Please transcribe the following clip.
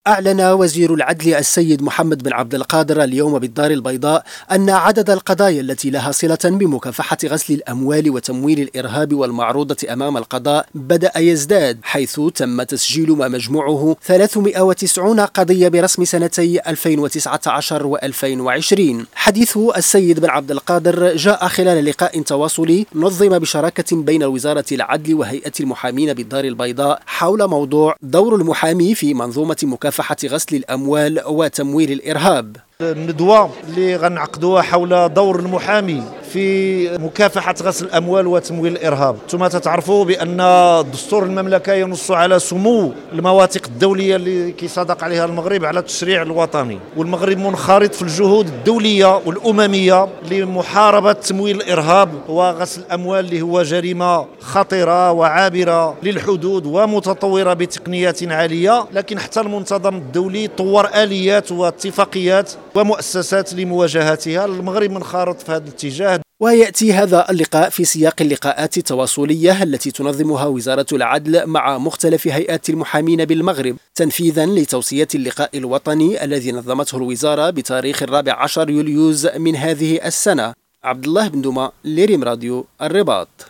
أعلن وزير العدل السيد محمد بن عبد القادر اليوم بالدار البيضاء أن عدد القضايا التي لها صلة بمكافحة غسل الأموال وتمويل الإرهاب والمعروضة أمام القضاء بدأ يزداد، حيث تم تسجيل ما مجموعه 390 قضية برسم سنتي 2019 و2020. حديث السيد بن عبد القادر جاء خلال لقاء تواصلي نظم بشراكة بين وزارة العدل وهيئة المحامين بالدار البيضاء حول موضوع دور المحامي في منظومة مكافحة غسل الأموال وتمويل الإرهاب. الندوة اللي غنعقدوها حول دور المحامي في مكافحة غسل الأموال وتمويل الإرهاب. ثم تتعرفوا بأن دستور المملكة ينص على سمو المواثيق الدولية اللي كيصادق عليها المغرب على التشريع الوطني، والمغرب منخرط في الجهود الدولية والأممية لمحاربة تمويل الإرهاب وغسل الأموال اللي هو جريمة خطيرة وعابرة للحدود ومتطورة بتقنيات عالية. لكن حتى المنتظم الدولي طور آليات واتفاقيات ومؤسسات لمواجهتها. المغرب منخرط في هذا الاتجاه. ويأتي هذا اللقاء في سياق اللقاءات التواصلية التي تنظمها وزارة العدل مع مختلف هيئات المحامين بالمغرب تنفيذا لتوصية اللقاء الوطني الذي نظمته الوزارة بتاريخ 14 يوليوز من هذه السنة. عبد الله بن دوما، لريم راديو الرباط.